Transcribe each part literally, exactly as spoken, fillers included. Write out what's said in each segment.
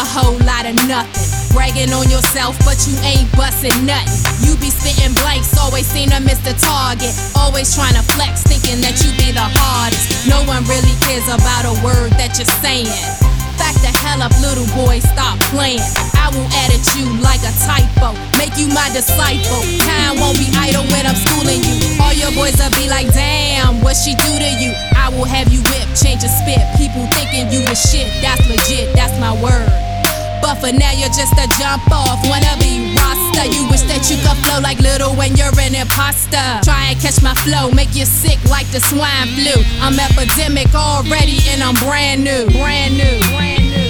whole lot of nothing. Bragging on yourself, but you ain't bustin' nothing. You be spitting blanks, always seem to miss the target. Always trying to flex, thinking that you be the hardest. No one really cares about a word that you're saying. Back the hell up, little boy, stop playing. I will edit you like a typo, make you my disciple. Time won't be idle when I'm schooling you. All your boys will be like, damn, what she do to you? I will have you whipped, change your spit. People thinking you the shit, that's legit, that's my word. But for now you're just a jump off, wanna be roster. You wish that you could flow like Little when you're an imposter. Try and catch my flow, make you sick like the swine flu. I'm epidemic already and I'm brand new. Brand new. Brand new.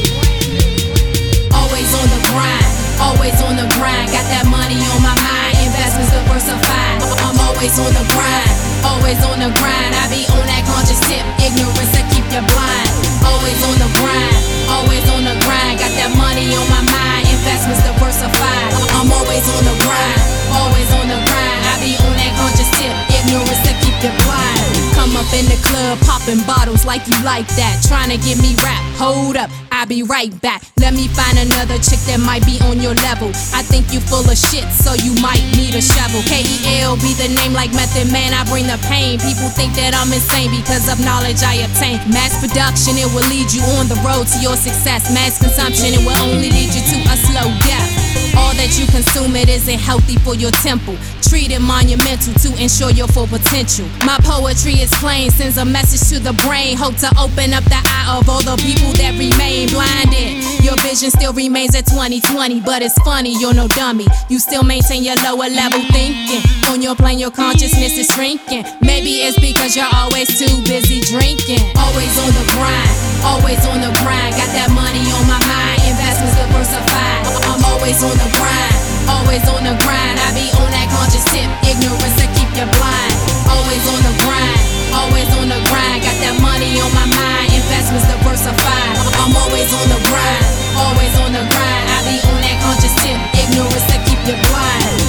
Always on the grind, always on the grind. Got that money on my mind, investments diversified. I'm always on the grind, always on the grind. I be on that conscious tip, ignorance that keep you blind. Always on the grind, always on the grind. Got that money on my mind, investments diversified. I'm always on the grind, always on the grind. I be on that conscious tip, ignorance that keep you blind. Come up in the club, popping bottles like you like that. Trying to get me rap, hold up, I'll be right back. Let me find another chick that might be on your level. I think you full of shit, so you might need a shovel. K E L be the name like Method Man, I bring the pain. People think that I'm insane because of knowledge I obtain. Mass production, it will lead you on the road to your success. Mass consumption, it will only lead you to a slow death. All that you consume, it isn't healthy for your temple. Treat it monumental to ensure your full potential. My poetry is plain, sends a message to the brain. Hope to open up the eye of all the people that remain blinded. Your vision still remains at twenty twenty, but it's funny, you're no dummy. You still maintain your lower level thinking. On your plane, your consciousness is shrinking. Maybe it's because you're always too busy drinking. Always on the grind, always on the grind. Got that money on my mind, investments diversified. I'm always on the grind, always on the grind. I be on that conscious tip, ignorance that keep you blind. Always on the grind, always on the grind. Got that money on my mind, investments diversified. I'm always on the grind, always on the grind. I be on that conscious tip, ignorance that keep you blind.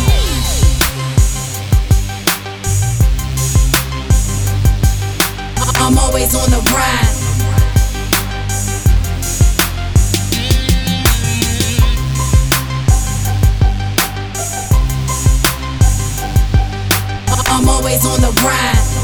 I'm always on the grind. I'm always on the grind.